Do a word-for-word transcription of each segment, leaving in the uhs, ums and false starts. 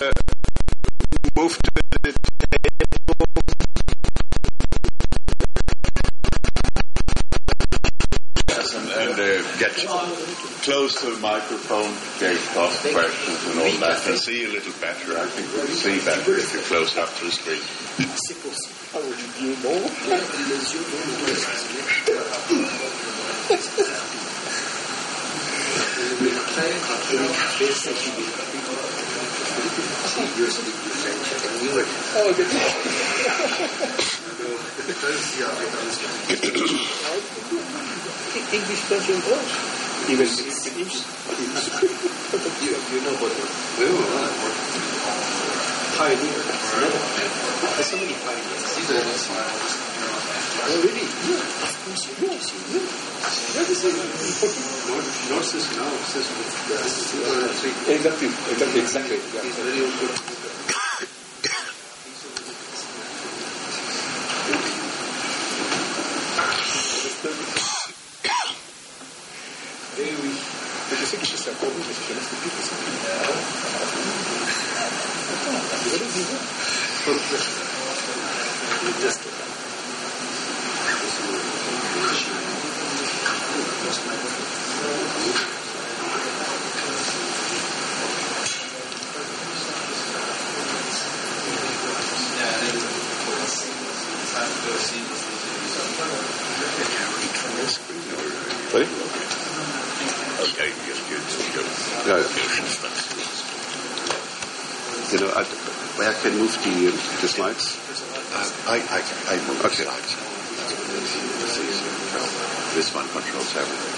uh, move to the and uh, get close to the microphone, get ask questions and all that, and see a little better. I think we'll see better if you're close up to the screen. English version Deutsch. Even English. you, you know what we will pioneer. There's so many pioneers. Oh, really? Yeah. Of course you know. You know. That is important. North is now obsessed with uh, exactly, exactly, exactly. Yeah. It's very important. Sorry? Okay, just good. No. You know, I, where can move the, the slides? Uh, I, I, I move okay. the slides. This one controls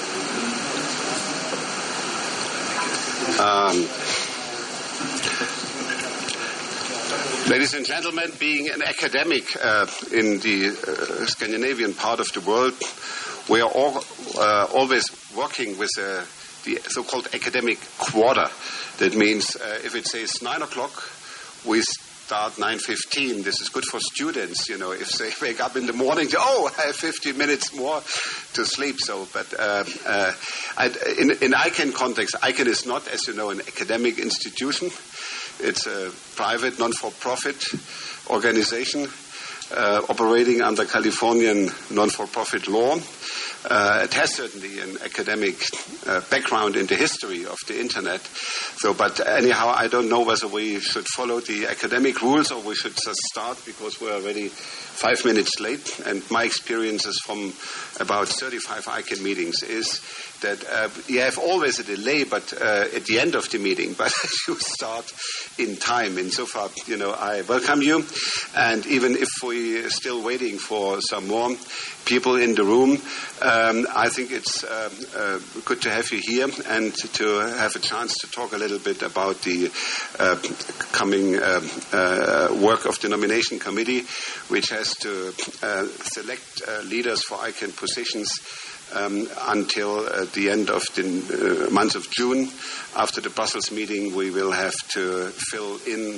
everything. Um, ladies and gentlemen, being an academic uh, in the uh, Scandinavian part of the world, we are all, uh, always working with uh, the so-called academic quarter. That means uh, if it says nine o'clock, we start nine fifteen. This is good for students, you know, if they wake up in the morning, oh, I have fifteen minutes more to sleep. So, but uh, uh, I, in, in I C A N context, I C A N is not, as you know, an academic institution. It's a private, non-for-profit organization uh, operating under Californian non-for-profit law. Uh, it has certainly an academic uh, background in the history of the Internet. So, but anyhow, I don't know whether we should follow the academic rules or we should just start because we're already five minutes late. And my experiences from about thirty-five I C A N meetings is that uh, you have always a delay, but uh, at the end of the meeting, but you start in time. And so far, you know, I welcome you. And even if we're still waiting for some more people in the room, um, I think it's uh, uh, good to have you here and to have a chance to talk a little bit about the uh, coming uh, uh, work of the nomination committee, which has to uh, select uh, leaders for I C A N positions Um, until uh, the end of the uh, month of June. After the Brussels meeting, we will have to fill in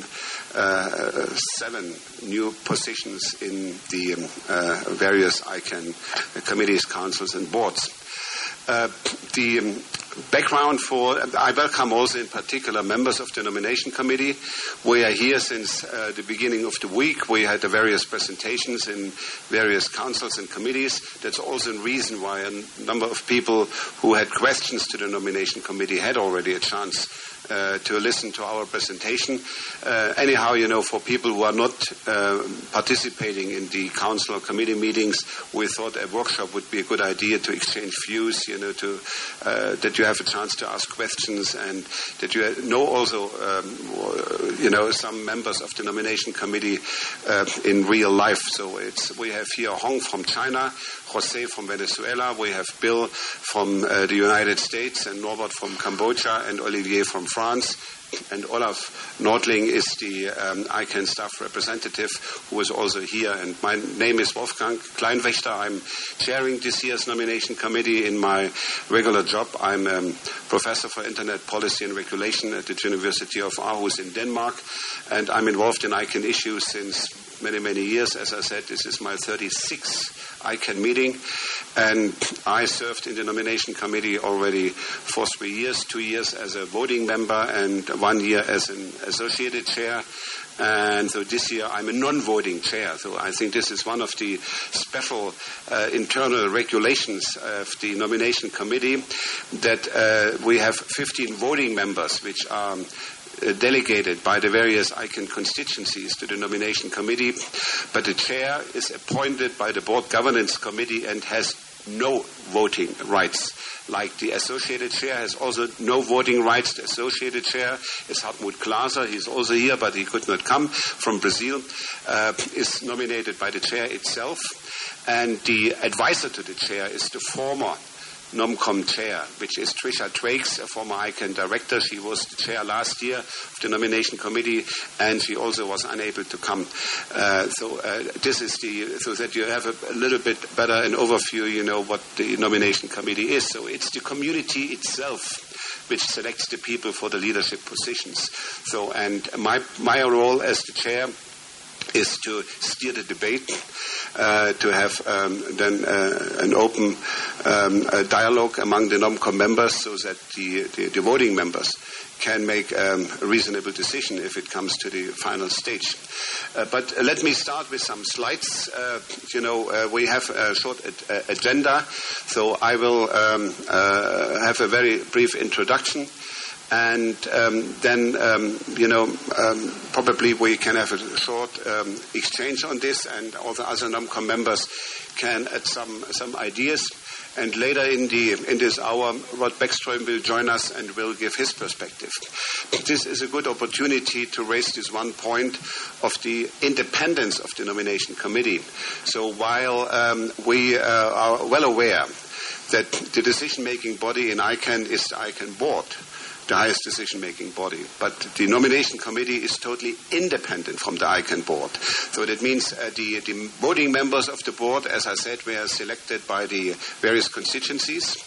uh, seven new positions in the um, uh, various I C A N committees, councils, and boards. Uh, the um, background for, I welcome also in particular members of the nomination committee. We are here since uh, the beginning of the week. We had the various presentations in various councils and committees. That's also a reason why a number of people who had questions to the nomination committee had already a chance Uh, to listen to our presentation. Uh, anyhow, you know, for people who are not uh, participating in the council or committee meetings, we thought a workshop would be a good idea to exchange views, you know, to uh, that you have a chance to ask questions and that you know also, um, you know, some members of the nomination committee uh, in real life. So it's we have here Hong from China, Jose from Venezuela, we have Bill from uh, the United States, and Norbert from Cambodia, and Olivier from France. And Olaf Nordling is the um, I C A N staff representative who is also here. And my name is Wolfgang Kleinwächter. I'm chairing this year's nomination committee in my regular job. I'm a professor for Internet policy and regulation at the University of Aarhus in Denmark. And I'm involved in I C A N issues since many, many years. As I said, this is my thirty-sixth I C A N meeting. And I served in the nomination committee already for three years, two years as a voting member and one year as an associated chair. And so this year I'm a non-voting chair. So I think this is one of the special uh, internal regulations of the nomination committee, that uh, we have fifteen voting members which are uh, delegated by the various I C A N constituencies to the nomination committee. But the chair is appointed by the board governance committee and has no voting rights. Like the associated chair has also no voting rights. The associated chair is Hartmut Glaser. He's also here, but he could not come from Brazil. Uh, is nominated by the chair itself. And the advisor to the chair is the former NomCom chair, which is Trisha Trakes, a former I C A N director. She was the chair last year of the nomination committee, and she also was unable to come. Uh, so uh, this is the, so that you have a, a little bit better an overview, you know, what the nomination committee is. So it's the community itself which selects the people for the leadership positions. So, and my my role as the chair is to steer the debate, uh, to have um, then uh, an open um, a dialogue among the NomCom members, so that the, the, the voting members can make um, a reasonable decision if it comes to the final stage. Uh, but uh, let me start with some slides. Uh, you know, uh, we have a short ad- uh, agenda, so I will um, uh, have a very brief introduction. And um, then, um, you know, um, probably we can have a short um, exchange on this, and all the other NomCom members can add some some ideas. And later in the in this hour, Rod Beckström will join us and will give his perspective. This is a good opportunity to raise this one point of the independence of the nomination committee. So while um, we uh, are well aware that the decision-making body in I C A N is the I C A N board, the highest decision-making body. But the nomination committee is totally independent from the I C A N board. So that means uh, the, the voting members of the board, as I said, were selected by the various constituencies.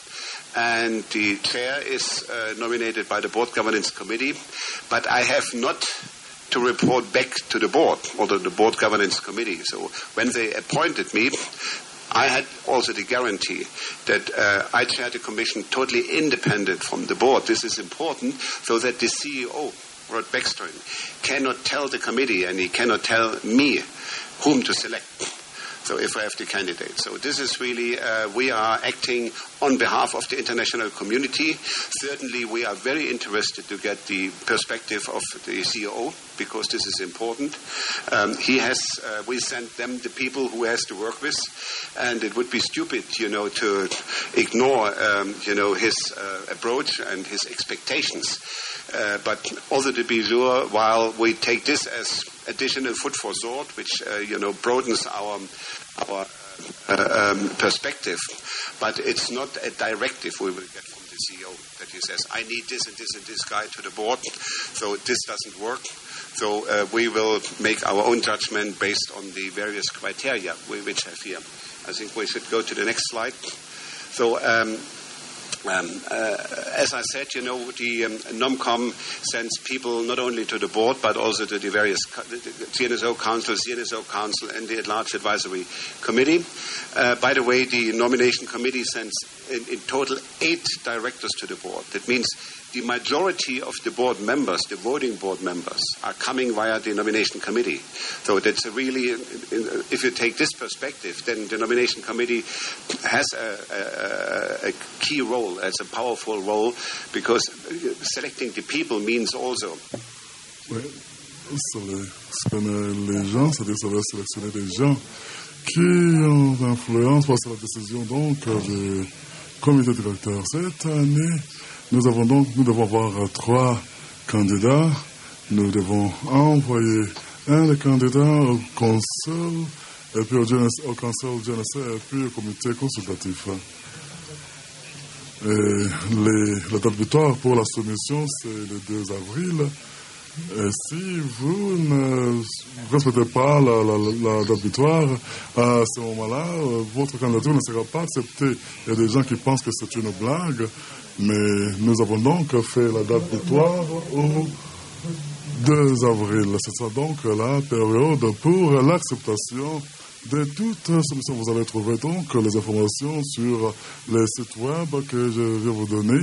And the chair is uh, nominated by the board governance committee. But I have not to report back to the board or to the board governance committee. So when they appointed me, I had also the guarantee that uh, I chair the commission totally independent from the board. This is important so that the C E O, Rod Beckström, cannot tell the committee and he cannot tell me whom to select. So if I have the candidate. So this is really, uh, we are acting on behalf of the international community. Certainly we are very interested to get the perspective of the C E O, because this is important. Um, he has, uh, we send them the people who he has to work with, and it would be stupid, you know, to ignore, um, you know, his uh, approach and his expectations. Uh, but also to be sure, while we take this as additional food for thought, which, uh, you know, broadens our our uh, um, perspective, but it's not a directive we will get from the C E O that he says, I need this and this and this guy to the board, so this doesn't work. So uh, we will make our own judgment based on the various criteria we which have here. I think we should go to the next slide. So um, Um, uh, as I said, you know, the um, NomCom sends people not only to the board, but also to the various co- the C N S O Council, C N S O Council, and the At-Large Advisory Committee. Uh, by the way, the nomination committee sends in, in total eight directors to the board. That means the majority of the board members, the voting board members, are coming via the nomination committee. So that's a really, if you take this perspective, then the nomination committee has a, a, a key role, as a powerful role, because selecting the people means also. Oui, sur les, les gens, c'est-à-dire ça va sélectionner des gens qui ont influence par la décision donc du comité directeur. Cette année, nous avons donc, nous devons avoir trois candidats. Nous devons envoyer un des candidats au conseil, et puis au, au conseil G N S A, et puis au comité consultatif. Et les, la date butoir pour la soumission, c'est le deux avril. Et si vous ne respectez pas la, la, la date butoir, à ce moment-là, votre candidature ne sera pas acceptée. Il y a des gens qui pensent que c'est une blague, mais nous avons donc fait la date butoir au deux avril. C'est ça donc la période pour l'acceptation de toutes solutions. Vous allez trouver donc les informations sur les sites web que je vais vous donner.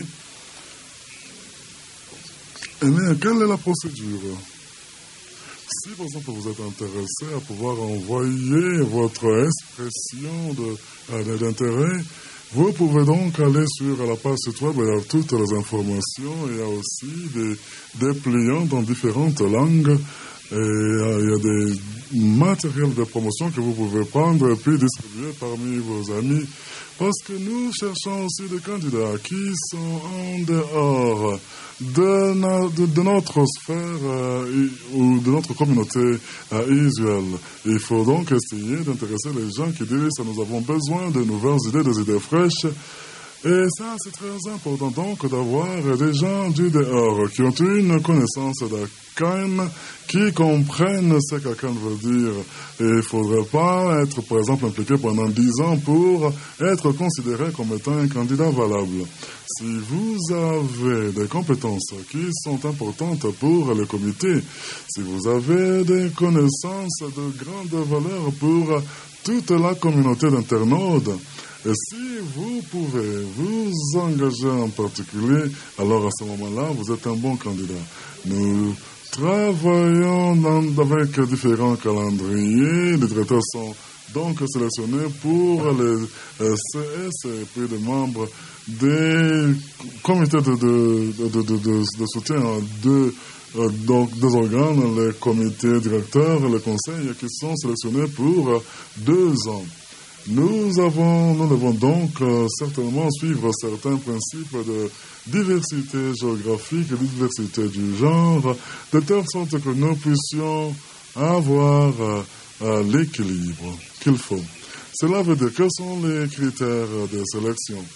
Et mais quelle est la procédure? Si, par exemple, vous êtes intéressé à pouvoir envoyer votre expression de, d'intérêt, vous pouvez donc aller sur la page site web, il y a toutes les informations, il y a aussi des dépliants dans différentes langues, et il y a des matériels de promotion que vous pouvez prendre et puis distribuer parmi vos amis. Parce que nous cherchons aussi des candidats qui sont en dehors de, na, de, de notre sphère euh, ou de notre communauté euh, usuelle. Il faut donc essayer d'intéresser les gens qui disent que nous avons besoin de nouvelles idées, des idées fraîches. Et ça, c'est très important donc d'avoir des gens du dehors qui ont une connaissance d'Akan, qui comprennent ce qu'Akan veut dire. Et il ne faudrait pas être, par exemple, impliqué pendant dix ans pour être considéré comme étant un candidat valable. Si vous avez des compétences qui sont importantes pour le comité, si vous avez des connaissances de grande valeur pour toute la communauté d'internautes, et si vous pouvez vous engager en particulier, alors à ce moment-là, vous êtes un bon candidat. Nous travaillons dans, avec différents calendriers. Les directeurs sont donc sélectionnés pour les euh, C S et puis les membres des comités de, de, de, de, de, de soutien de euh, donc des organes, les comités directeurs, les conseils qui sont sélectionnés pour euh, deux ans. Nous avons, nous devons donc euh, certainement suivre certains principes de diversité géographique et diversité du genre, de telle sorte que nous puissions avoir euh, euh, l'équilibre qu'il faut. Cela veut dire quels sont les critères de sélection?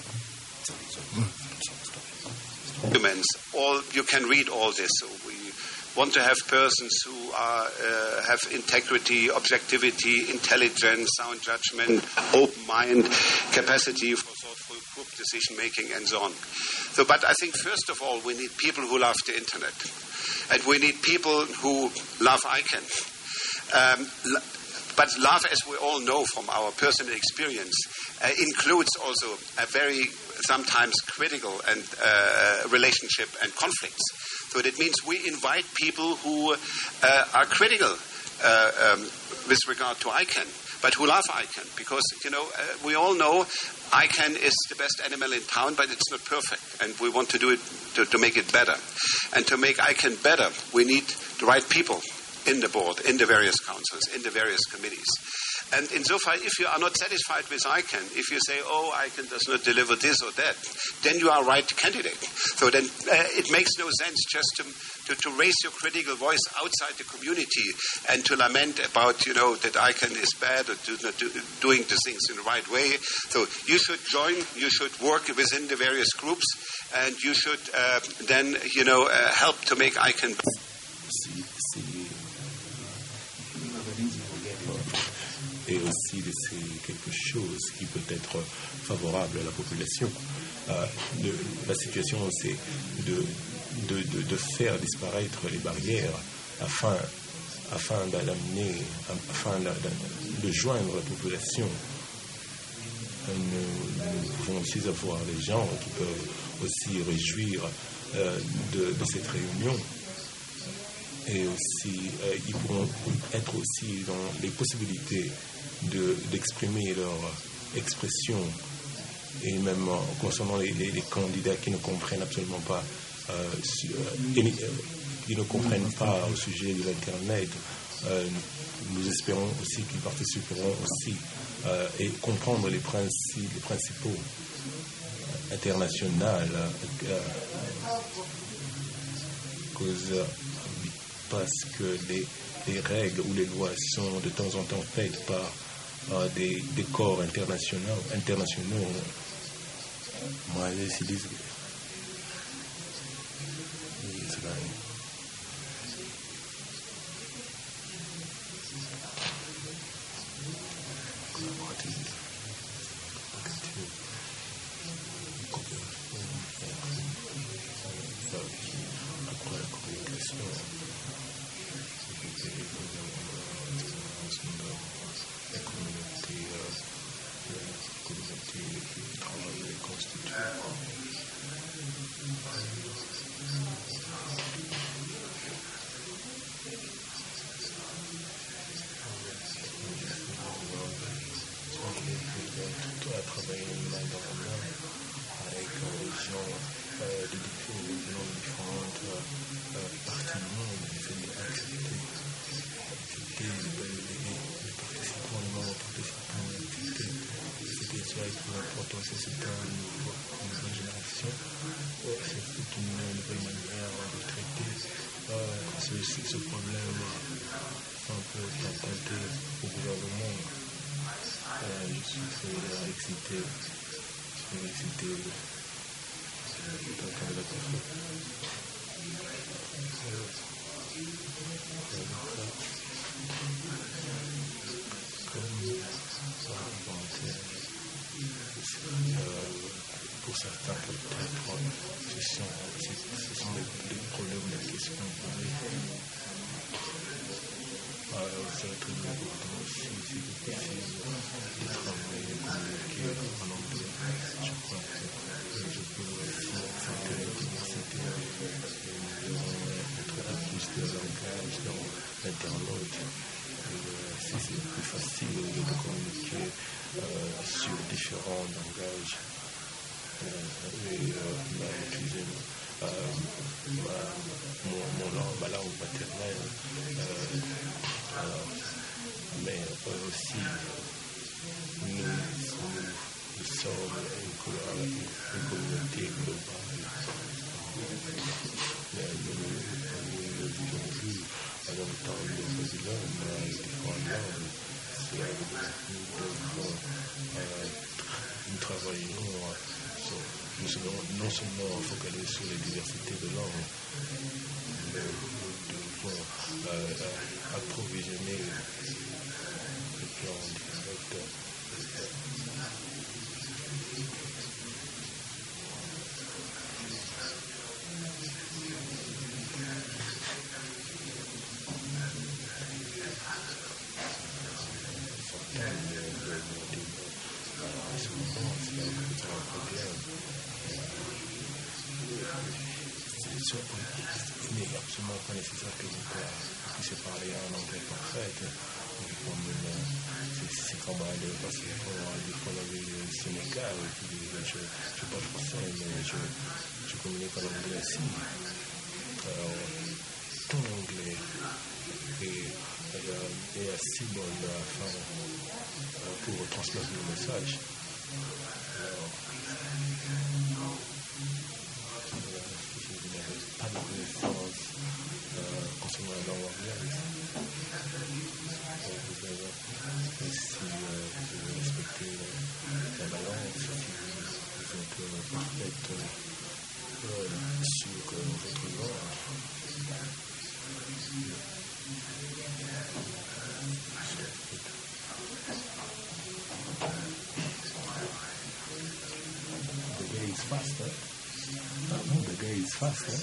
Documents. All you can read all this. So we want to have persons who are, uh, have integrity, objectivity, intelligence, sound judgment, open mind, capacity for thoughtful group decision making, and so on. So, but I think first of all we need people who love the internet, and we need people who love ICANN. Um, But love, as we all know from our personal experience, uh, includes also a very sometimes critical and uh, relationship and conflicts. So that means we invite people who uh, are critical uh, um, with regard to ICANN, but who love ICANN, because, you know, uh, we all know ICANN is the best animal in town, but it's not perfect, and we want to do it to, to make it better. And to make ICANN better, we need the right people in the board, in the various councils, in the various committees. And insofar, if you are not satisfied with ICANN, if you say, oh, ICANN does not deliver this or that, then you are a right candidate. So then uh, it makes no sense just to, to, to raise your critical voice outside the community and to lament about, you know, that ICANN is bad or do not do, doing the things in the right way. So you should join, you should work within the various groups, and you should uh, then, you know, uh, help to make ICANN better. Et aussi laisser quelque chose qui peut être favorable à la population. Euh, de, la situation, c'est de, de, de, de faire disparaître les barrières afin, afin d'amener, afin de, de joindre la population. Nous, nous pouvons aussi avoir des gens qui peuvent aussi réjouir euh, de, de cette réunion. Et aussi, euh, ils pourront être aussi dans les possibilités de, d'exprimer leur expression, et même euh, concernant les, les, les candidats qui ne comprennent absolument pas, euh, sur, euh, qui ne comprennent pas au sujet de l'Internet. Euh, nous espérons aussi qu'ils participeront aussi euh, et comprendre les principes, les principaux internationaux, euh, cause, parce que les, les règles ou les lois sont de temps en temps faites par euh, des, des corps internationaux. internationaux. Moi, j'utilise. ce, ce problème un peu tenté au gouvernement. Euh, je suis très excité, très excité d'entendre la conférence. Pour certains, peut-être, ce sont, ce sont des, des problèmes, des questions posées. Alors, c'est très important aussi, si c'est possible, de travailler, de communiquer en anglais. Je crois que je peux aussi accepter la diversité et nous devons être un peu plus de langage dans l'internaute. Si c'est plus facile de communiquer euh, sur différents langages. Euh, et euh, utiliser euh, ma, mon, mon langue, ma langue maternelle, euh, alors, mais euh, aussi nous, nous, nous sommes une, une communauté globale. Mais nous, nous, nous avons vu en même temps le président dans les différentes langues. C'est là que nous devons euh, nous travaillons nous sommes non seulement focalisés sur les diversités de langues, mais nous devons euh, approvisionner le plan direct. Il n'est absolument pas nécessaire que vous puissiez parler en anglais parfait. C'est comme aller passer pour le Sénégal. Je ne parle pas français, mais je, je communique en anglais aussi. Alors, ton anglais est, est assez bon afin pour transmettre le message. Alors, pas de connaissance euh, concernant la langue anglaise. Vous avez aussi euh, vous respecter la balance, si vous êtes euh, parfaite euh, sur euh, votre langue. The day is faster. No, the day is faster.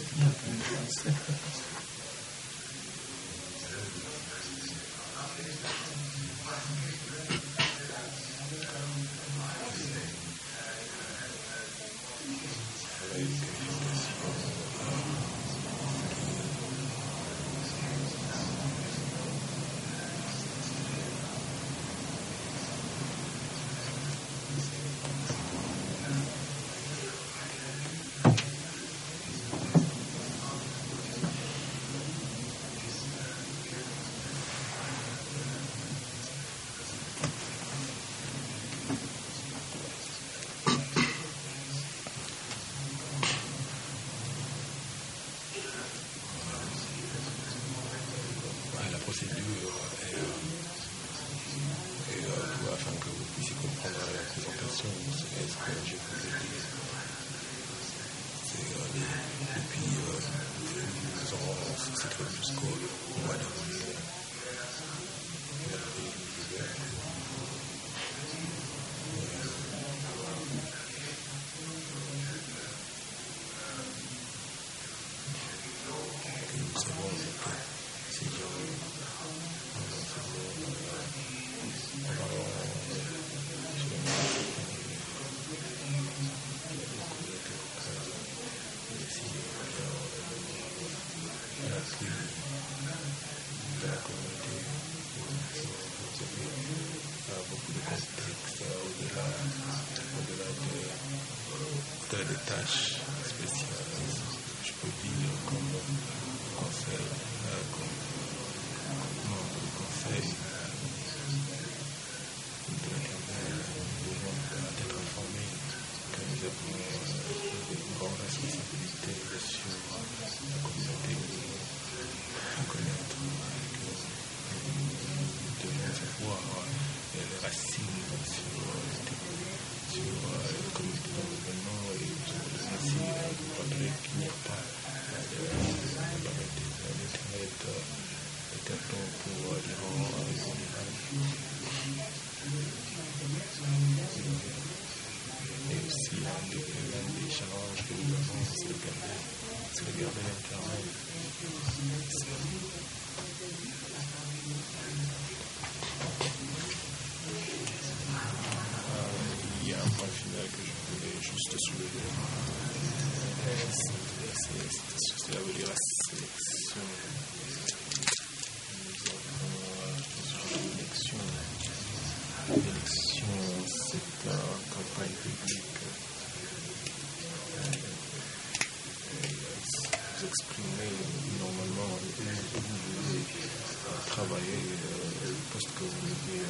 Tâches spéciales, je peux dire, comme conseil, euh, comme membre du conseil de l'Éternel, nous devons être informés que nous avons une grande responsabilité sur la communauté. carton pour l'Iran avec son Irak. Et aussi l'un des, des challenges que nous avons, c'est de garder, c'est de garder l'Internet. Il y a un point final que je voulais juste soulever. Cela veut dire la sélection. L'élection, l'élection, c'est une campagne publique. Vous exprimez normalement où vous voulez travailler, le poste que vous voulez.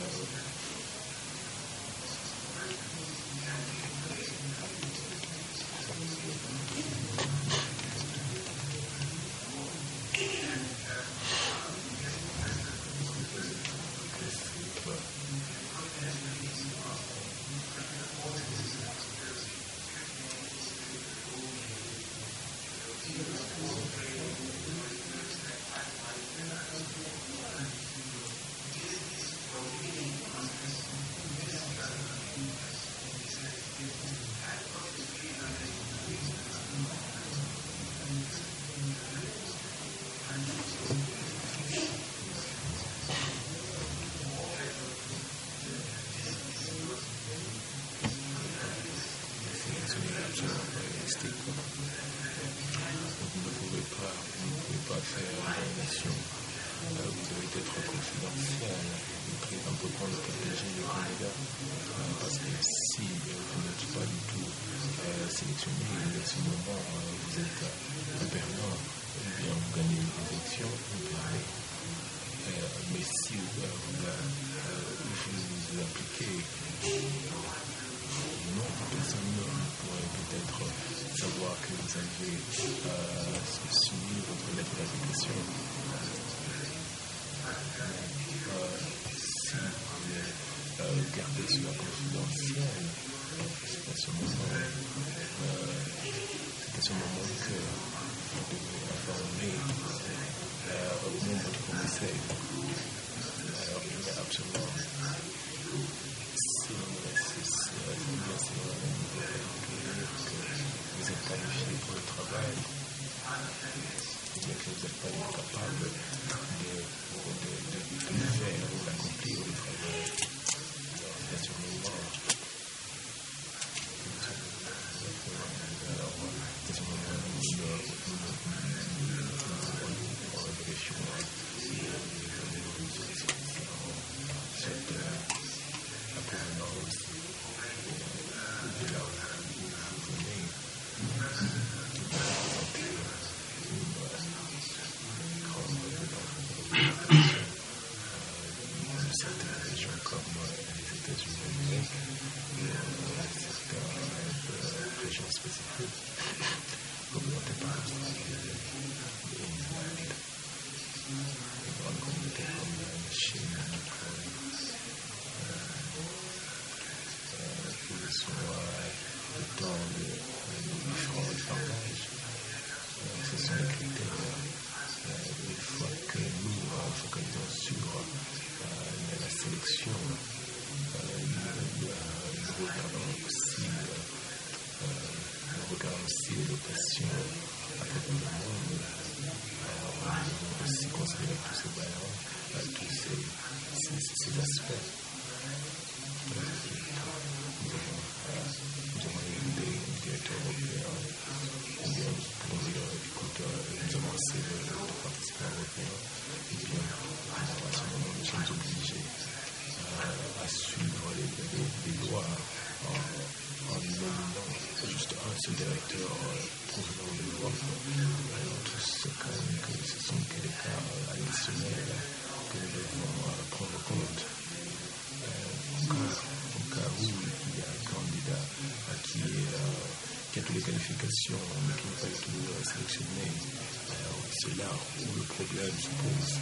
Qualifications, mais qui n'est pas du tout euh, sélectionné. Alors, c'est là où le problème se pose.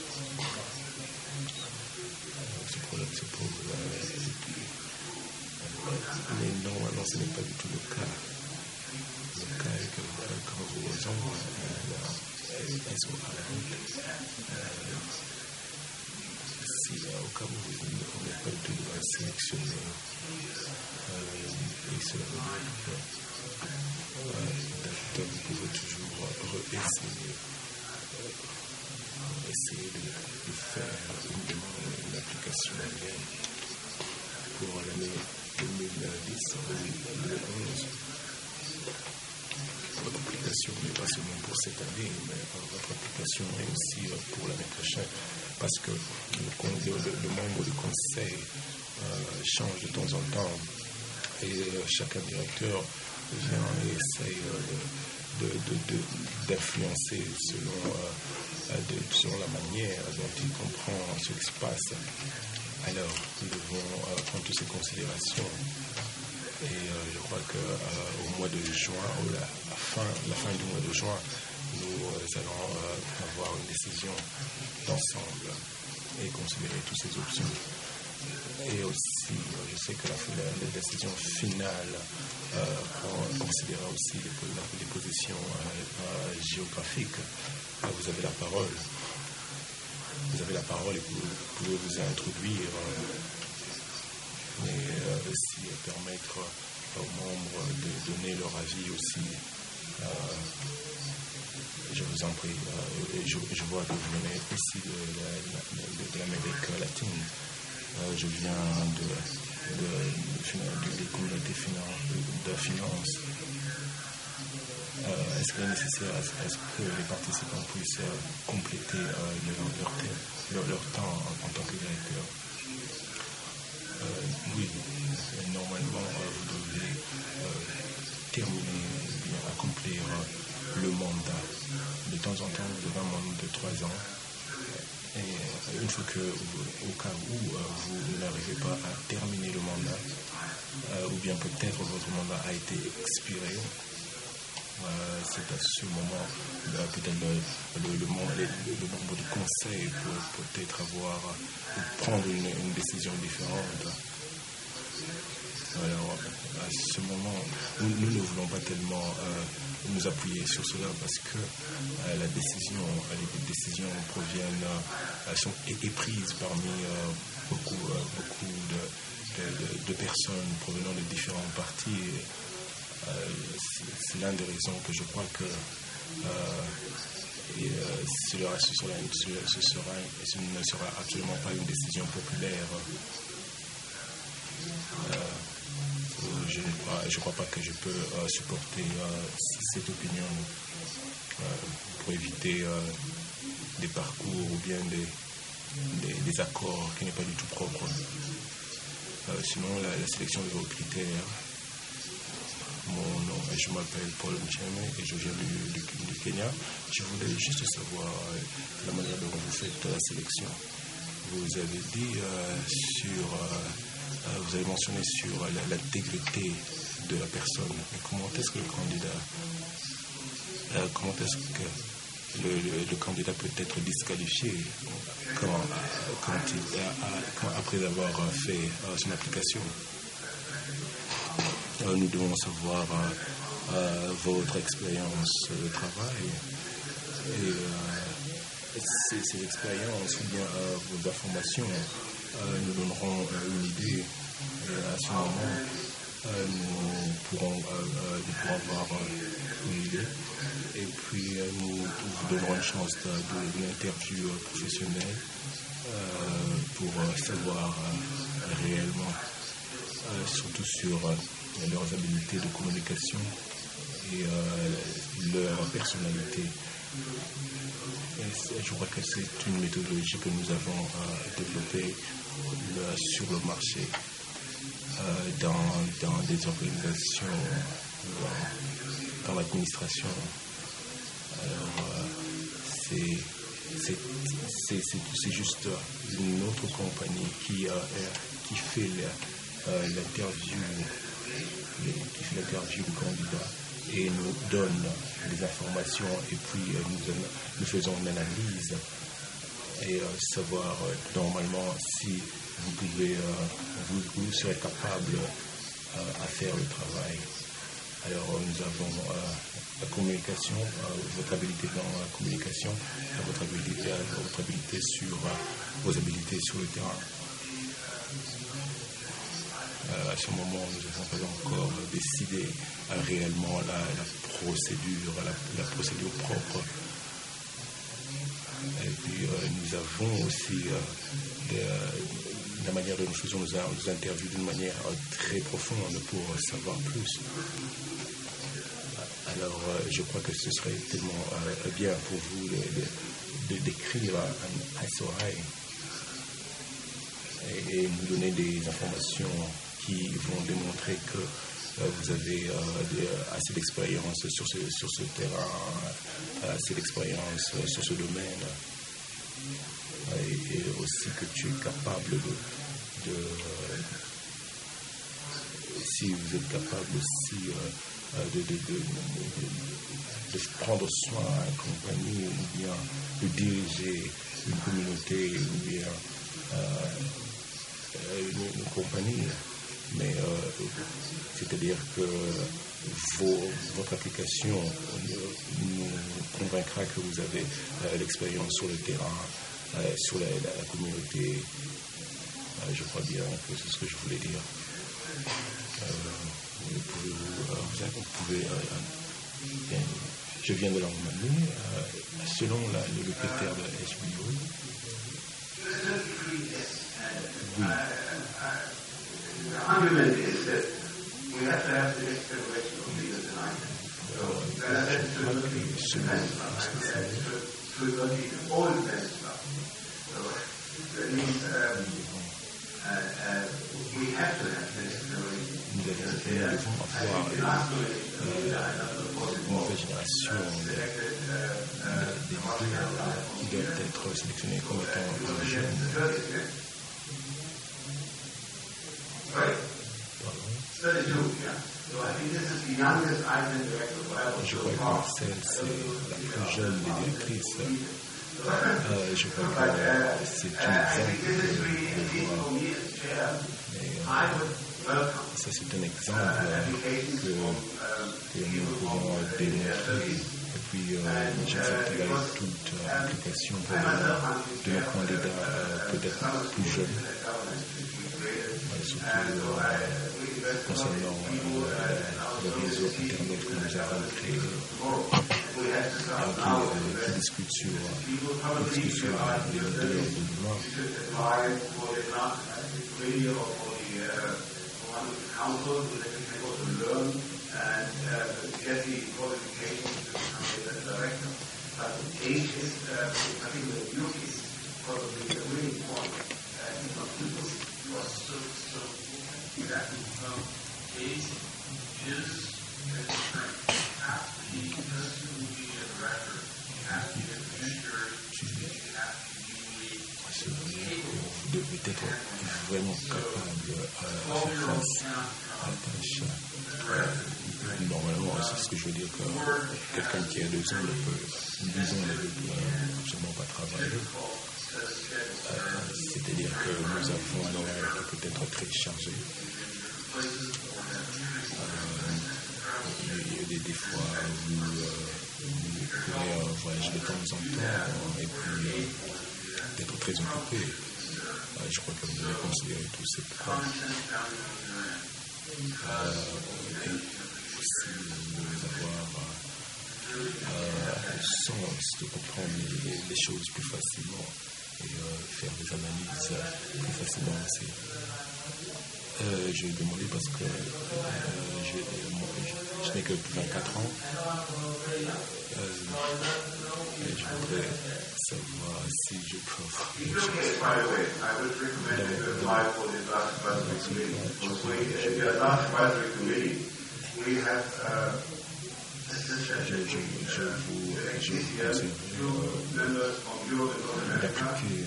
Euh, ce problème se pose. Euh, mais normalement, ce n'est pas du tout le cas. Le cas est que euh, quand vous rejoignez euh, S O A, euh, cas où vous n'êtes pas du tout sélectionné, euh, et cela veut dire que euh, vous pouvez toujours essayer, euh, essayer de, de faire une demande, une application annuelle pour l'année deux mille dix ou deux mille onze. Votre application n'est pas seulement pour cette année, mais votre application est aussi pour l'année prochaine, parce que le, le, le membre du conseil euh, change de temps en temps, et euh, chaque directeur vient et essaye euh, de, de, de, d'influencer selon, euh, de, selon la manière dont il comprend ce qui se passe. Alors, nous devons euh, prendre toutes ces considérations. Et euh, je crois qu'au euh, mois de juin, ou la, la, fin, la fin du mois de juin, nous euh, allons euh, avoir une décision d'ensemble et considérer toutes ces options. Et aussi, euh, je sais que la, la, la décision finale euh, considérera aussi les, les positions euh, euh, géographiques. Là, vous avez la parole. Vous avez la parole et vous, vous pouvez vous introduire. Euh, mais euh, aussi euh, permettre euh, aux membres de donner leur avis aussi. Euh, je vous en prie, euh, je, je vois que vous venez aussi de, de, de, de l'Amérique latine. Euh, je viens de, de, de, de, des communautés finance, de, de finance. Euh, est-ce qu'il est nécessaire, est-ce que les participants puissent euh, compléter euh, leur, leur, leur, leur temps en, en tant que directeur? Euh, oui, normalement, euh, vous devez euh, terminer, bien accomplir euh, le mandat. De temps en temps, vous avez un mandat de trois ans. Et euh, une fois que, au cas où euh, vous n'arrivez pas à terminer le mandat, euh, ou bien peut-être votre mandat a été expiré, Euh, c'est à ce moment euh, peut-être le, le, le, le, le membre du conseil peut peut-être avoir ou prendre une, une décision différente. Alors à ce moment, nous, nous ne voulons pas tellement euh, nous appuyer sur cela parce que euh, la décision, les décisions proviennent, euh, sont est, est prise parmi euh, beaucoup, euh, beaucoup de, de, de, de personnes provenant de différents partis. Euh, c'est, c'est l'une des raisons que je crois que euh, et, euh, cela, ce, sera, ce, ce, sera, ce ne sera absolument pas une décision populaire. Euh, je ne crois, je crois pas que je peux euh, supporter euh, cette opinion euh, pour éviter euh, des parcours ou bien des, des, des accords qui n'est pas du tout propre. Euh, sinon, la, la sélection de vos critères. Mon nom, je m'appelle Paul Mcheme et je viens du, du, du Kenya. Je voulais juste savoir euh, la manière dont vous faites la sélection. Vous avez dit euh, sur, euh, vous avez mentionné sur la, l'intégrité de la personne. Mais comment est-ce que le candidat, euh, comment est-ce que le, le, le candidat peut être disqualifié quand, quand il a, quand, après avoir fait euh, son application? Euh, nous devons savoir euh, euh, votre expérience de travail et euh, ces, ces expériences ou bien euh, vos informations euh, nous donneront euh, une idée et à ce moment euh, nous, pourrons, euh, euh, nous pourrons avoir euh, une idée et puis euh, nous, nous vous donnerons une chance de, de, de l'interview professionnelle euh, pour euh, savoir euh, réellement euh, surtout sur euh, leurs habiletés de communication et euh, leur personnalité. Et je crois que c'est une méthodologie que nous avons euh, développée euh, sur le marché euh, dans, dans des organisations, dans, dans l'administration. Alors, euh, c'est, c'est, c'est, c'est, c'est juste une autre compagnie qui, euh, qui fait la, euh, l'interview qui fait l'interview du candidat et nous donne des informations et puis euh, nous, nous faisons une analyse et euh, savoir euh, normalement si vous pouvez, euh, vous, vous serez capable euh, à faire le travail. Alors euh, nous avons euh, la communication, euh, votre habilité dans la communication, votre habilité, votre habilité sur euh, vos habilités sur le terrain. Euh, à ce moment, nous n'avons pas encore décidé euh, réellement la, la procédure, la, la procédure propre. Et puis euh, nous avons aussi euh, de, la manière dont nous faisons nos, nos interviews d'une manière euh, très profonde pour savoir plus. Alors euh, je crois que ce serait tellement euh, bien pour vous de, de, de décrire un S O I et, et nous donner des informations qui vont démontrer que euh, vous avez euh, de, assez d'expérience sur ce, sur ce terrain, assez d'expérience sur ce domaine, et, et aussi que tu es capable de, de euh, si vous êtes capable aussi euh, de, de, de, de, de prendre soin d'une compagnie, ou bien de diriger une communauté, ou bien euh, une, une compagnie. Mais euh, c'est-à-dire que vos, votre application nous convaincra que vous avez euh, l'expérience sur le terrain, euh, sur la, la, la communauté. Euh, je crois bien que c'est ce que je voulais dire. Euh, vous pouvez, vous, euh, vous pouvez euh, euh, je viens de la Roumanie. Euh, selon la, le locataire de H B O, oui. The argument is that we have to have the next generation of leaders in Ireland. So that is to look at the defense stuff, and that is to, to look at the old defense stuff. So that means um, uh, uh, we have to have the next generation. Nous devons avoir une nouvelle génération de leaders qui doivent être sélectionnés comme étant jeunes. Right. thirty-two, yeah. So I think this is the youngest Iceland director who ever Je crois que Marcel, c'est la plus jeune des directrices. Euh, je crois que c'est une exemple. Ça, c'est un exemple que, que nous pouvons démontrer. Et puis, euh, j'accepterai toute application pour de nos candidats euh, peut-être plus jeunes. Surtout euh, concernant euh, le réseau Internet que nous avons créé, euh, qui, euh, qui discute sur, euh, discute sur les leaders de demain. That um, age is has to be because you will be a director, you have to be a commissioner, you have to be capable. Vous devez être vraiment capable de faire face à la tâche. Normalement, c'est ce que je veux dire, que quelqu'un qui a deux ans ne peut, deux ans ne peut absolument pas travailler. Euh, c'est-à-dire que nous avons un horaire qui peut être très chargé. Euh, il y a des, des fois où euh, vous pouvez euh, voyager de temps en temps et puis euh, être très occupé. Euh, je crois que vous devez considérer tous ces points. Euh, et aussi euh, avoir euh, le sens de comprendre les, les choses plus facilement. Et euh, faire des analyses plus facilement aussi. Euh, je vais demander parce que euh, je, moi, je, je n'ai que vingt-quatre ans. Euh, et je voudrais savoir si je peux faire quelque chose. Je, je, je vous, je vous conseillerais euh, d'appliquer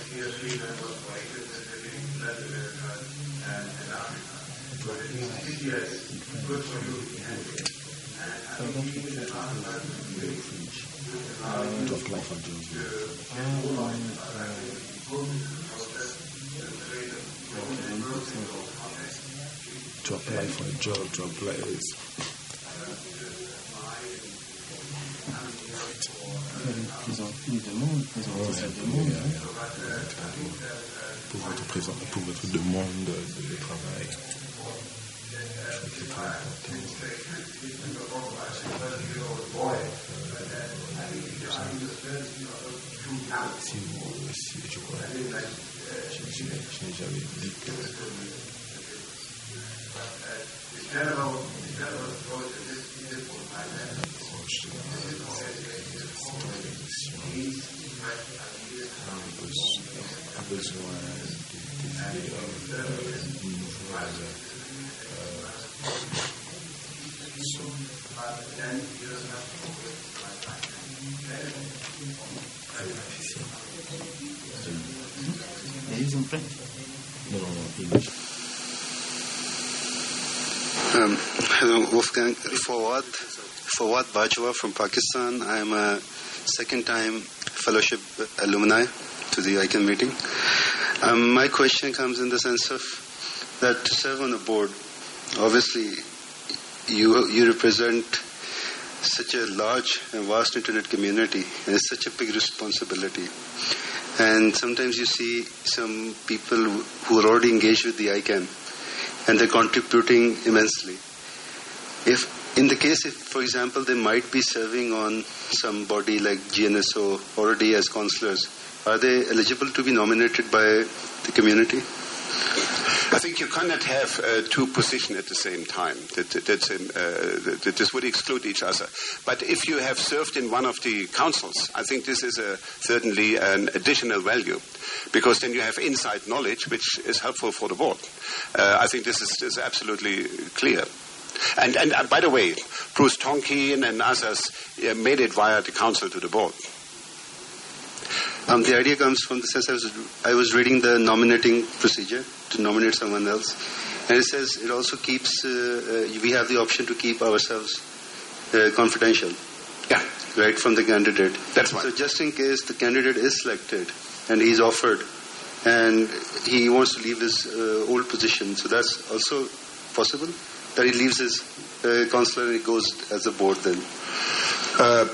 to apply for jobs. To apply for a job, to apply is une demande, présenter sa demande. Pour votre, présent, pour votre demande de, de travail. Si vous, si, je crois, je, je, je n'ai jamais dit que a besoin de des nouvelles non, non, English. Um, hello, Wolfgang Fawad, Fawad Bajwa from Pakistan. I'm a second-time fellowship alumni to the I C A N meeting. Um, my question comes in the sense of that to serve on a board, obviously you you represent such a large and vast internet community, and it's such a big responsibility. And sometimes you see some people who are already engaged with the I C A N, and they're contributing immensely. If, in the case, if, for example, they might be serving on some body like G N S O already as counselors, are they eligible to be nominated by the community? I think you cannot have uh, two positions at the same time. That, that, that's in, uh, that this would exclude each other. But if you have served in one of the councils, I think this is a, certainly an additional value, because then you have inside knowledge, which is helpful for the board. Uh, I think this is, is absolutely clear. And, and uh, by the way, Bruce Tonkin and others uh, made it via the council to the board. Um, the idea comes from the sense I was, I was reading the nominating procedure to nominate someone else, and it says it also keeps, uh, uh, we have the option to keep ourselves uh, confidential. Yeah. Right from the candidate. That's right. So just in case the candidate is selected and he's offered and he wants to leave his uh, old position, so that's also possible? That he leaves his uh, councillor and he goes as a board then? Uh,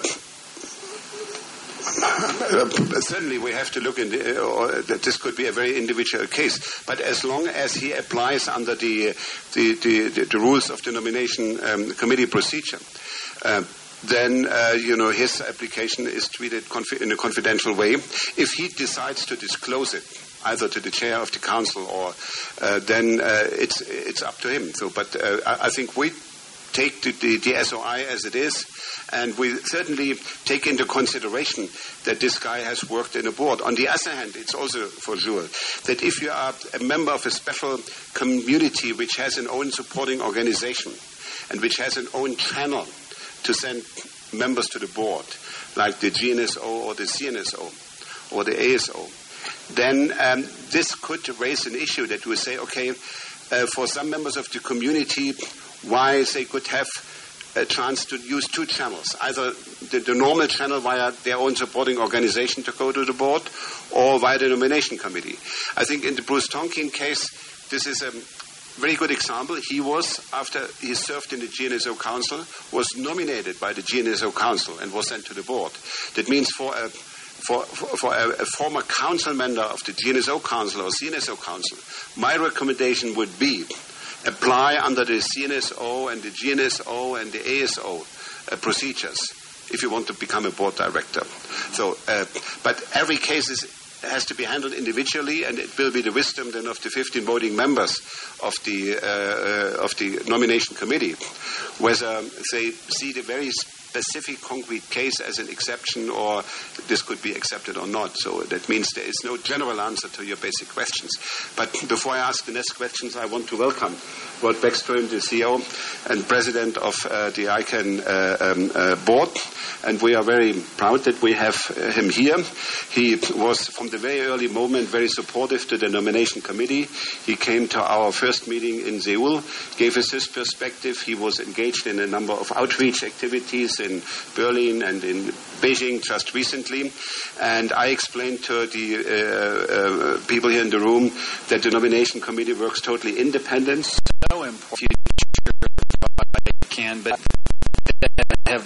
Uh, certainly we have to look in the, uh, or that this could be a very individual case, but as long as he applies under the the, the, the, the rules of the nomination um, committee procedure, uh, then uh, you know his application is treated confi- in a confidential way. If he decides to disclose it, either to the chair of the council or uh, then uh, it's it's up to him. So, but uh, I, I think we take the, the, the S O I as it is. And we certainly take into consideration that this guy has worked in a board. On the other hand, it's also for sure that if you are a member of a special community which has an own supporting organization and which has an own channel to send members to the board, like the G N S O or the C N S O or the A S O, then um, this could raise an issue that we say, okay, uh, for some members of the community, why they could have a chance to use two channels, either the, the normal channel via their own supporting organization to go to the board or via the nomination committee. I think in the Bruce Tonkin case, this is a very good example. He was, after he served in the G N S O Council, was nominated by the G N S O Council and was sent to the board. That means for a For, for, for a, a former council member of the G N S O Council or C N S O Council, my recommendation would be apply under the C N S O and the G N S O and the A S O uh, procedures if you want to become a board director. So, uh, but every case is, has to be handled individually, and it will be the wisdom then of the fifteen voting members of the uh, uh, of the nomination committee, whether they see the very specific concrete case as an exception or this could be accepted or not. So that means there is no general answer to your basic questions. But before I ask the next questions, I want to welcome Rod Beckström, the C E O and President of uh, the I C A N uh, um, uh, board. And we are very proud that we have uh, him here. He was, from the very early moment, very supportive to the nomination committee. He came to our first meeting in Seoul, gave us his perspective. He was engaged in a number of outreach activities in Berlin and in Beijing just recently. And I explained to the uh, uh, people here in the room that the nomination committee works totally independent. So important if I can, but have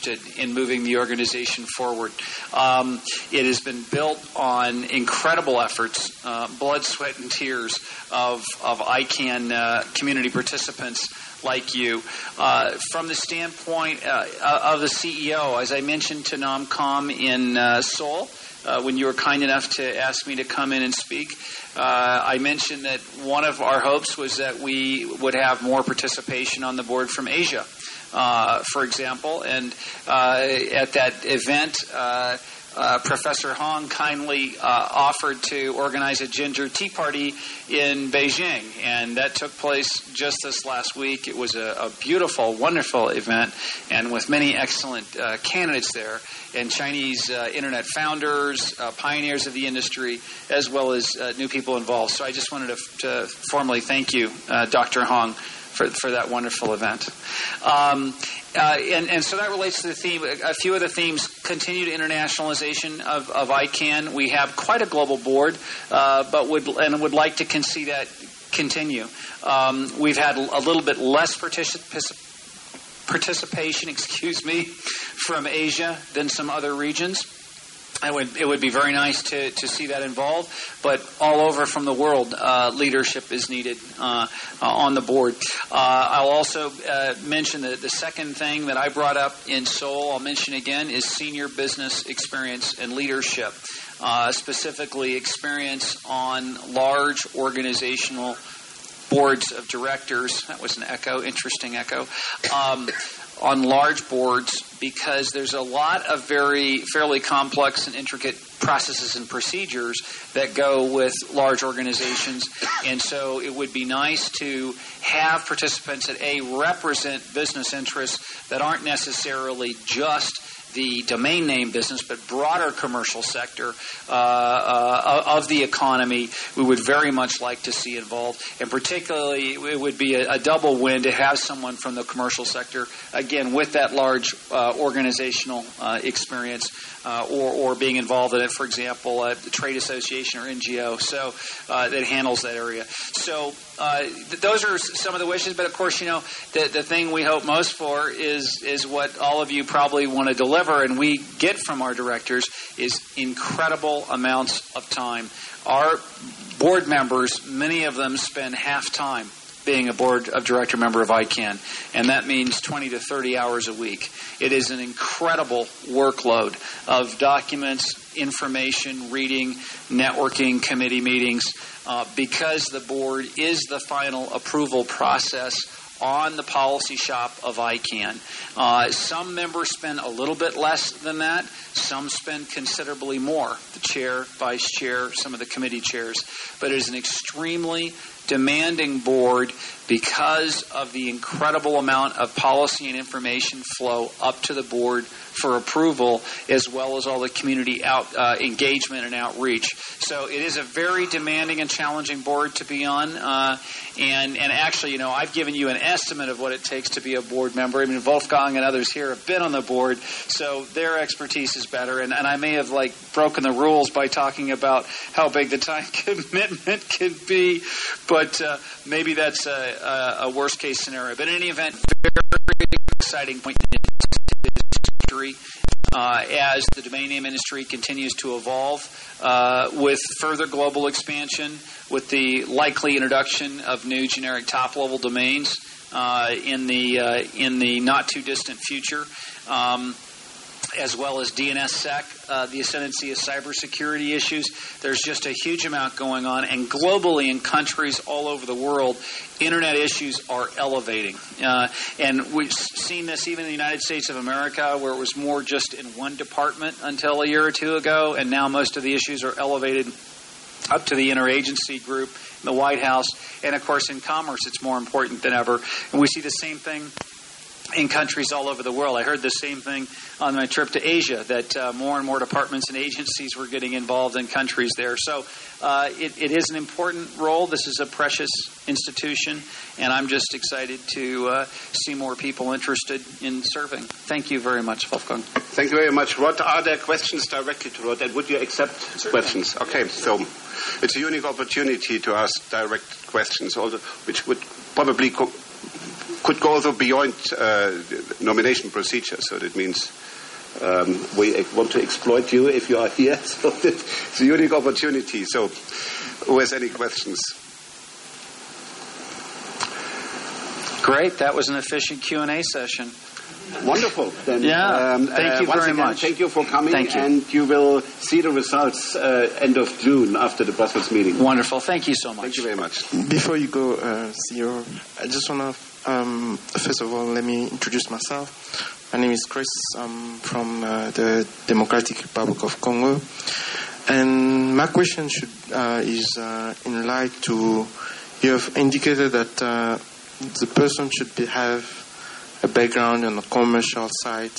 interested in moving the organization forward. Um, it has been built on incredible efforts, uh, blood, sweat, and tears of, of I CAN uh, community participants like you. Uh, from the standpoint uh, of the C E O, as I mentioned to NomCom in uh, Seoul, uh, when you were kind enough to ask me to come in and speak, uh, I mentioned that one of our hopes was that we would have more participation on the board from Asia, uh, for example. And uh, at that event, uh, Uh, Professor Hong kindly uh, offered to organize a ginger tea party in Beijing, and that took place just this last week. It was a, a beautiful, wonderful event, and with many excellent uh, candidates there, and Chinese uh, internet founders, uh, pioneers of the industry, as well as uh, new people involved. So I just wanted to, to formally thank you, uh, Doctor Hong, for, for that wonderful event. Um, Uh, and, and so that relates to the theme. A few of the themes: continued internationalization of, of I CAN. We have quite a global board, uh, but would and would like to can see that continue. Um, we've had a little bit less particip- participation, excuse me, from Asia than some other regions. It would, it would be very nice to, to see that involved, but all over from the world, uh, leadership is needed uh, uh, on the board. Uh, I'll also uh, mention the, the second thing that I brought up in Seoul, I'll mention again, is senior business experience and leadership, uh, specifically experience on large organizational boards of directors. That was an echo, interesting echo. Um, on large boards, because there's a lot of very fairly complex and intricate processes and procedures that go with large organizations. And so it would be nice to have participants that, A, represent business interests that aren't necessarily just the domain name business, but broader commercial sector uh, uh, of the economy. We would very much like to see involved, and particularly it would be a, a double win to have someone from the commercial sector, again, with that large uh, organizational uh, experience, uh, or, or being involved in it, for example, a trade association or N G O, so uh, that handles that area. So uh, th- those are some of the wishes, but of course, you know, the, the thing we hope most for is is what all of you probably want to deliver, and we get from our directors is incredible amounts of time. Our board members, many of them spend half time being a board of director member of I CAN, and that means twenty to thirty hours a week. It is an incredible workload of documents, information, reading, networking, committee meetings, uh, because the board is the final approval process on the policy shop of I CAN. Uh, some members spend a little bit less than that. Some spend considerably more. The chair, vice chair, some of the committee chairs. But it is an extremely demanding board because of the incredible amount of policy and information flow up to the board for approval, as well as all the community out uh, engagement and outreach. So it is a very demanding and challenging board to be on. Uh, and, and actually, you know, I've given you an estimate of what it takes to be a board member. I mean, Wolfgang and others here have been on the board, so their expertise is better. And, and I may have, like, broken the rules by talking about how big the time commitment can be, but uh, maybe that's a, a, a worst-case scenario. But in any event, very exciting point in history uh, as the domain name industry continues to evolve uh, with further global expansion, with the likely introduction of new generic top-level domains uh, in the uh, in the not-too-distant future. Um, as well as D N S sec, uh, the ascendancy of cybersecurity issues. There's just a huge amount going on, and globally in countries all over the world, Internet issues are elevating. Uh, and we've seen this even in the United States of America, where it was more just in one department until a year or two ago, and now most of the issues are elevated up to the interagency group, in the White House, and of course in commerce it's more important than ever. And we see the same thing in countries all over the world. I heard the same thing on my trip to Asia, that uh, more and more departments and agencies were getting involved in countries there. So uh, it, it is an important role. This is a precious institution, and I'm just excited to uh, see more people interested in serving. Thank you very much, Wolfgang. Thank you very much, Rod. Are there questions directly to Rod, and would you accept Certainly. questions? Okay, so it's a unique opportunity to ask direct questions, also, which would probably co- could go also beyond uh, nomination procedure. So that means um, we want to exploit you if you are here. So it's a unique opportunity. So who has any questions? Great. That was an efficient Q and A session. Wonderful. Then, yeah. Um, thank you uh, once very again, much. Thank you for coming. Thank you. And you will see the results uh, end of June after the Brussels meeting. Wonderful. Thank you so much. Thank you very much. Before you go, uh, C E O, I just want to, um, first of all, let me introduce myself. My name is Chris. I'm from uh, the Democratic Republic of Congo. And my question should uh, is uh, in light to, you have indicated that uh, the person should be, have a background on the commercial side.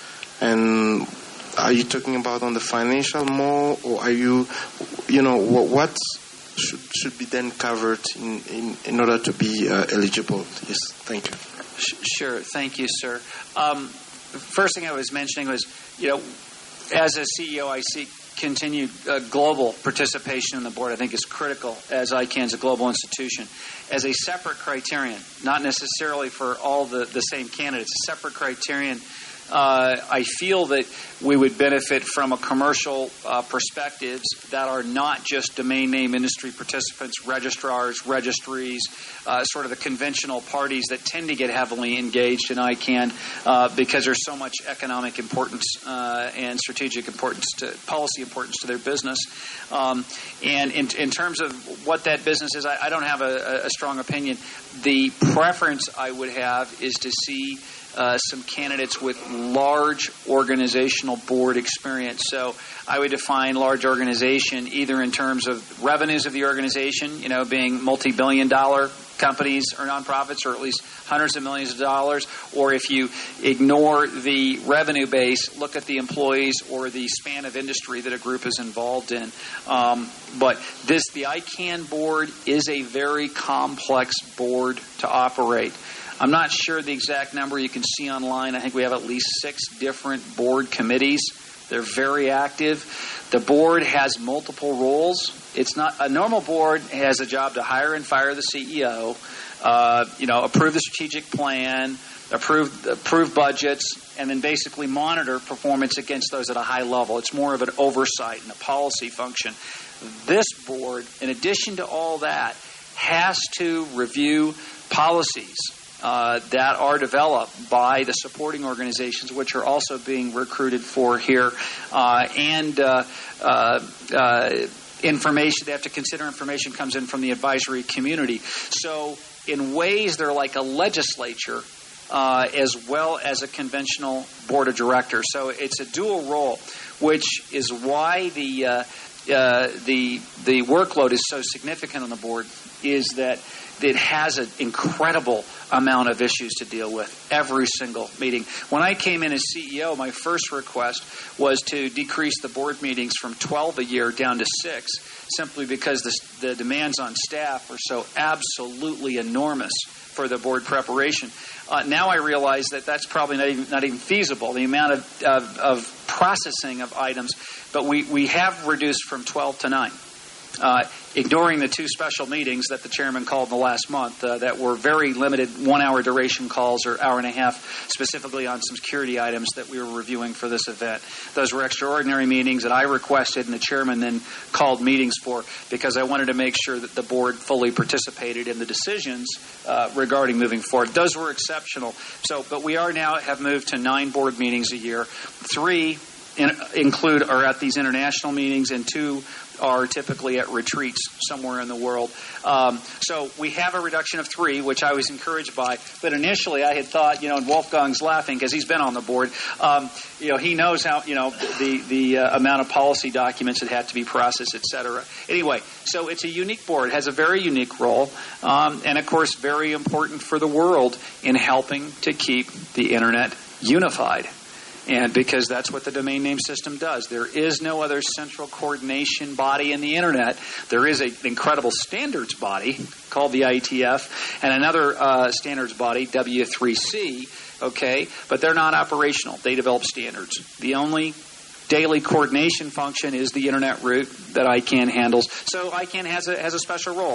And are you talking about on the financial more, or are you, you know, what, what should, should be then covered in, in, in order to be uh, eligible? Yes, thank you. Sure, thank you, sir. Um, first thing I was mentioning was, you know, as a C E O, I see continued uh, global participation in the board. I think is critical, as I C A N's a global institution, as a separate criterion, not necessarily for all the, the same candidates, a separate criterion. Uh, I feel that we would benefit from a commercial uh, perspectives that are not just domain name industry participants, registrars, registries, uh, sort of the conventional parties that tend to get heavily engaged in I C A N uh, because there's so much economic importance uh, and strategic importance to policy importance to their business. Um, and in, in terms of what that business is, I, I don't have a, a strong opinion. The preference I would have is to see Uh, some candidates with large organizational board experience. So I would define large organization either in terms of revenues of the organization, you know, being multi-billion dollar companies or nonprofits, or at least hundreds of millions of dollars, or if you ignore the revenue base, look at the employees or the span of industry that a group is involved in. Um, but this, the I C A N board is a very complex board to operate. I'm not sure the exact number. You can see online. I think we have at least six different board committees. They're very active. The board has multiple roles. It's not a normal board has a job to hire and fire the C E O, uh, you know, approve the strategic plan, approve approve budgets, and then basically monitor performance against those at a high level. It's more of an oversight and a policy function. This board, in addition to all that, has to review policies Uh, that are developed by the supporting organizations, which are also being recruited for here, uh, and uh, uh, uh, information. They have to consider information comes in from the advisory community. So in ways, they're like a legislature uh, as well as a conventional board of directors. So it's a dual role, which is why the uh, uh, the the workload is so significant on the board. Is that it has an incredible amount of issues to deal with every single meeting. When I came in as C E O, my first request was to decrease the board meetings from twelve a year down to six, simply because the, the demands on staff are so absolutely enormous for the board preparation. Uh, now I realize that that's probably not even, not even feasible, the amount of, of, of processing of items. But we, we have reduced from twelve to nine. Uh, ignoring the two special meetings that the chairman called in the last month uh, that were very limited one-hour duration calls or hour and a half, specifically on some security items that we were reviewing for this event. Those were extraordinary meetings that I requested and the chairman then called meetings for, because I wanted to make sure that the board fully participated in the decisions uh, regarding moving forward. Those were exceptional. So, but we are now have moved to nine board meetings a year. Three in, include are at these international meetings, and two are typically at retreats somewhere in the world. Um, so we have a reduction of three, which I was encouraged by. But initially I had thought, you know, and Wolfgang's laughing because he's been on the board. Um, you know, he knows how, you know, the, the uh, amount of policy documents that have to be processed, et cetera. Anyway, so it's a unique board. It has a very unique role. Um, and, of course, very important for the world in helping to keep the Internet unified. And because that's what the domain name system does. There is no other central coordination body in the Internet. There is an incredible standards body called the I E T F and another uh, standards body, W three C, okay? But they're not operational. They develop standards. The only daily coordination function is the Internet route that I C A N handles. So I C A N has a, has a special role.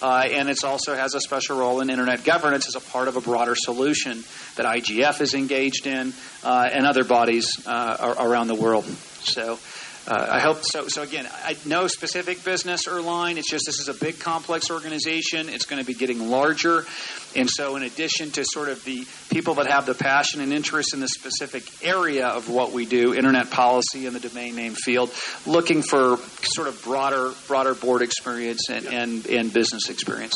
Uh, and it also has a special role in Internet governance as a part of a broader solution that I G F is engaged in uh, and other bodies uh, around the world. So uh, I hope so. So again, I, no specific business or line. It's just this is a big, complex organization. It's going to be getting larger. And so in addition to sort of the people that have the passion and interest in the specific area of what we do, Internet policy in the domain name field, looking for sort of broader broader board experience and, and, and business experience.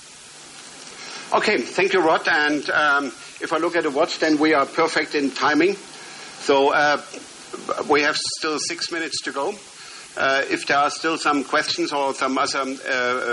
Okay, thank you, Rod. And um, if I look at the watch, then we are perfect in timing. So uh, we have still six minutes to go. Uh, if there are still some questions or some other uh,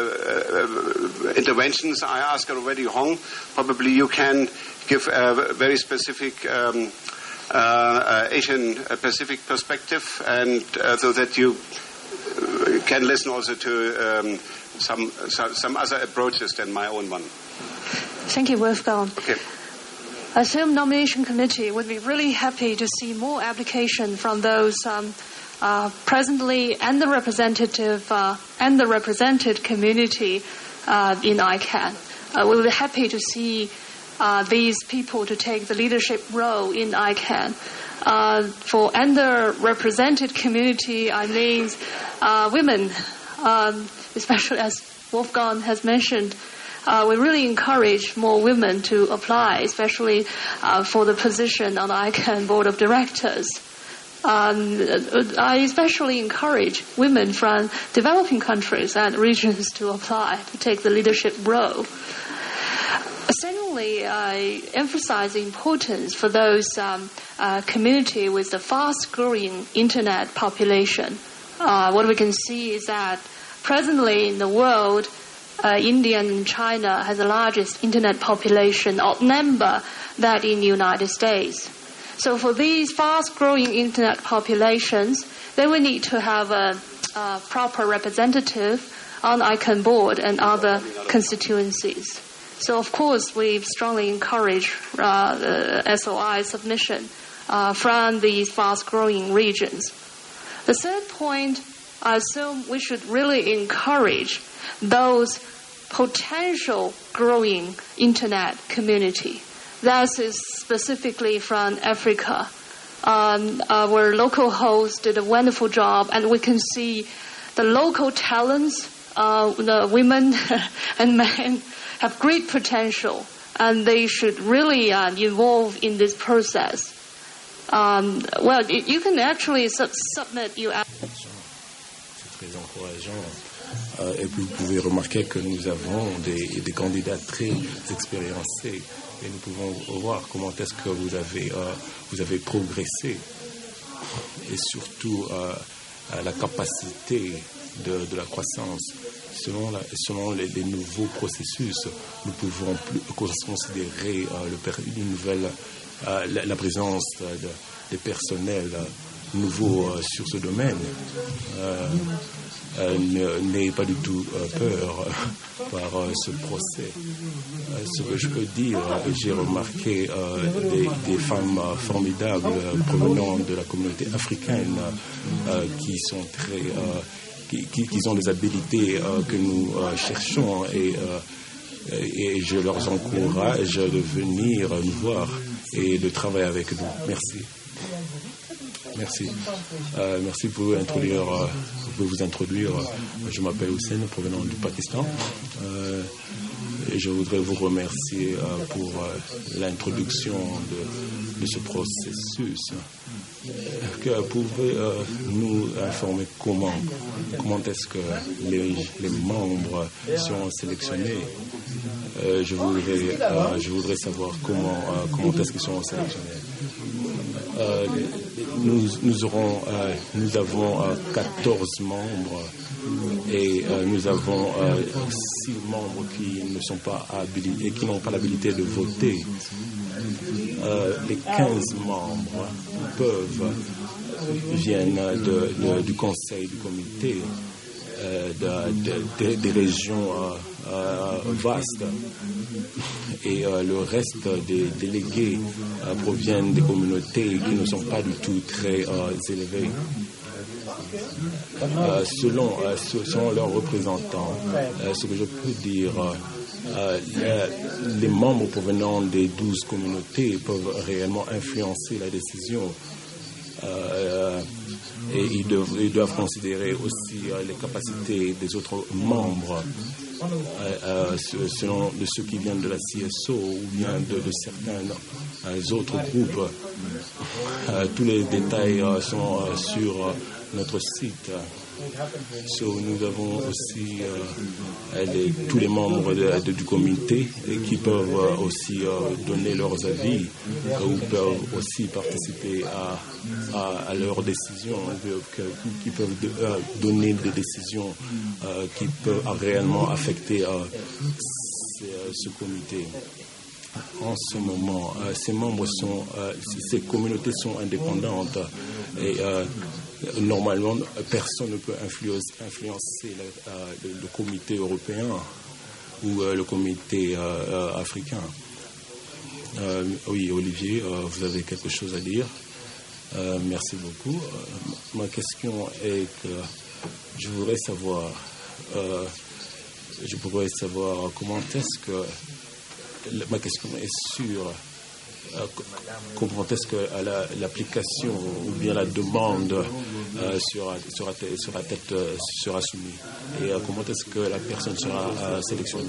uh, interventions, I asked already Hong. Probably you can give a very specific um, uh, uh, Asian Pacific perspective, and uh, so that you can listen also to um, some some other approaches than my own one. Thank you, Wolfgang. Okay. I assume nomination committee would be really happy to see more application from those um, uh, presently underrepresentative uh, and the represented community uh, in I CANN. Uh, we would be happy to see uh, these people to take the leadership role in I CANN. Uh, for underrepresented community, I mean uh, women, um, especially as Wolfgang has mentioned. Uh, we really encourage more women to apply, especially uh, for the position on the I CANN board of directors. Um, I especially encourage women from developing countries and regions to apply, to take the leadership role. Secondly, I emphasize the importance for those um, uh, community with the fast-growing Internet population. Uh, what we can see is that presently in the world, Uh, India and China has the largest Internet population, outnumber that in the United States. So for these fast-growing Internet populations, they will need to have a, a proper representative on I CANN board and other constituencies. So of course, we strongly encourage uh, the S O I submission uh, from these fast-growing regions. The third point, I assume we should really encourage those potential growing Internet community. That is specifically from Africa. Um, our local host did a wonderful job, and we can see the local talents, uh, the women and men have great potential, and they should really uh, involve in this process. Um, well, you can actually sub- submit your très encourageant. Euh, et puis vous pouvez remarquer que nous avons des, des candidats très expérimentés et nous pouvons voir comment est-ce que vous avez, euh, vous avez progressé et surtout euh, la capacité de, de la croissance. Selon, la, selon les, les nouveaux processus, nous pouvons plus considérer euh, le, une nouvelle, euh, la, la présence de, des personnels nouveaux euh, sur ce domaine. Euh, euh, n'ayez pas du tout euh, peur euh, par euh, ce procès. Euh, ce que je peux dire, euh, j'ai remarqué euh, des, des femmes euh, formidables euh, provenant de la communauté africaine euh, qui sont très... Euh, qui, qui, qui ont des habilités euh, que nous euh, cherchons et, euh, et je leur encourage de venir nous voir et de travailler avec nous. Merci. Merci. Euh, merci pour introduire, euh, pour vous introduire. Je m'appelle Hussein, provenant du Pakistan. Euh, et je voudrais vous remercier euh, pour euh, l'introduction de, de ce processus. Que pouvez euh, nous informer comment, comment est-ce que les, les membres sont sélectionnés? euh, je, voudrais, euh, je voudrais savoir comment, euh, comment est-ce qu'ils sont sélectionnés. Euh, nous, nous, aurons, euh, nous avons euh, quatorze membres et euh, nous avons euh, six membres qui ne sont pas habilités, qui n'ont pas l'habilité de voter. Euh, les quinze membres peuvent viennent de, de, du conseil du comité euh, de, de, de, des régions euh, euh, vastes et euh, le reste des délégués euh, proviennent des communautés qui ne sont pas du tout très euh, élevées. Euh, selon, euh, selon leurs représentants, euh, ce que je peux dire, euh, les, les membres provenant des douze communautés peuvent réellement influencer la décision. Euh, et ils doivent, ils doivent considérer aussi euh, les capacités des autres membres, euh, euh, selon de ceux qui viennent de la C S O ou bien de, de certains euh, autres groupes. Euh, tous les détails euh, sont euh, sur euh, notre site. So, nous avons aussi euh, les, tous les membres de, de, du comité qui peuvent euh, aussi euh, donner leurs avis euh, ou peuvent aussi participer à, à, à leurs décisions, que, qui peuvent de, euh, donner des décisions euh, qui peuvent réellement affecter euh, ces, euh, ce comité. En ce moment, euh, ces membres sont, euh, ces communautés sont indépendantes et euh, normalement, personne ne peut influencer, influencer le, euh, le, le comité européen ou euh, le comité euh, euh, africain. Euh, oui, Olivier, euh, vous avez quelque chose à dire. Euh, merci beaucoup. Euh, ma question est que je voudrais savoir, euh, je voudrais savoir comment est-ce que ma question est sur euh, comment est-ce que la, l'application ou bien la demande euh, sera, sera, sera, tête, euh, sera soumise et euh, comment est-ce que la personne sera euh, sélectionnée.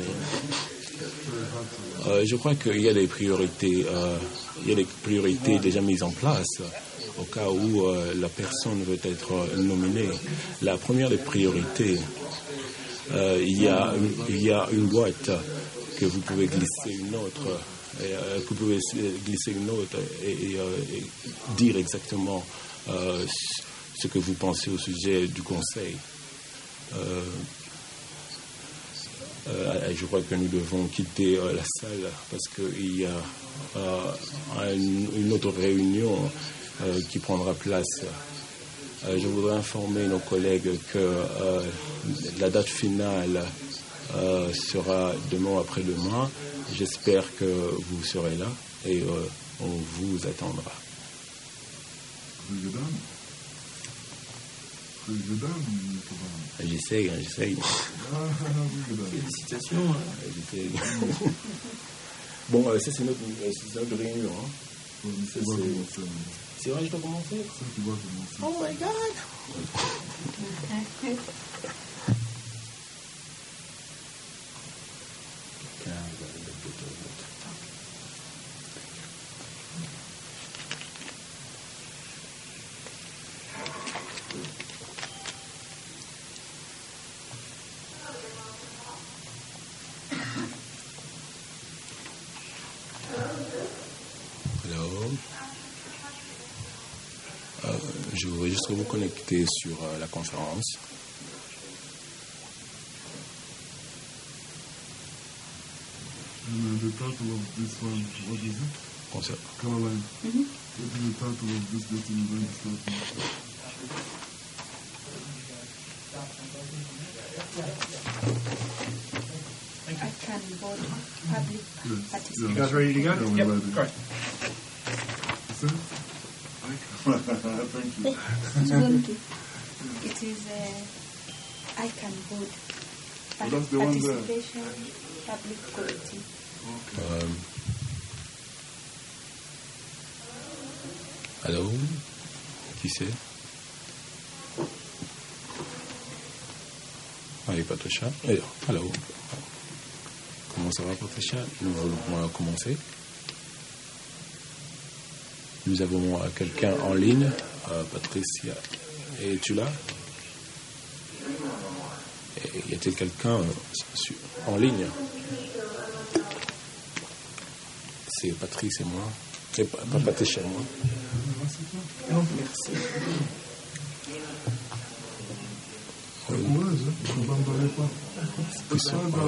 Euh, je crois qu'il y a des priorités, euh, il y a des priorités déjà mises en place au cas où euh, la personne veut être nominée. La première des priorités, euh, il y a, il y a une boîte que vous pouvez glisser une autre, et, euh, que vous pouvez glisser une autre et, et, euh, et dire exactement euh, ce que vous pensez au sujet du conseil. Euh, euh, je crois que nous devons quitter euh, la salle parce qu'il y a euh, une, une autre réunion euh, qui prendra place. Euh, je voudrais informer nos collègues que euh, la date finale Euh, sera demain ou après-demain. J'espère que vous serez là et euh, on vous attendra. J'essaye, hein, j'essaye. Félicitations. J'essaye. Bon, euh, ça c'est notre, euh, c'est notre réunion. Hein. Ça, c'est... c'est vrai, je dois commencer. Oh my God. Je voudrais juste vous connecter sur euh, la conférence. And the title of this one, what is it? Concert. Caroline. Mm-hmm. What is the title of this that you're going to start with? I can vote public Yes. participation. Yeah. You guys ready to go? Yeah, we're Yep, ready. great. Is it? Thank you. It's going to. It is. Uh, I can vote. Oh, that's the one there. Participation, public quality. Euh, allô? Qui c'est? Allez, Patricia. Eh, allô? Comment ça va, Patricia? Nous allons commencer. Nous avons euh, quelqu'un en ligne. Euh, Patricia, es-tu là? Et y a-t-il quelqu'un euh, en ligne? C'est Patrice et moi. C'est pas, pas Patricia et moi. Non, merci. Courage, hein. Ne m'abandonnez pas. Puissant.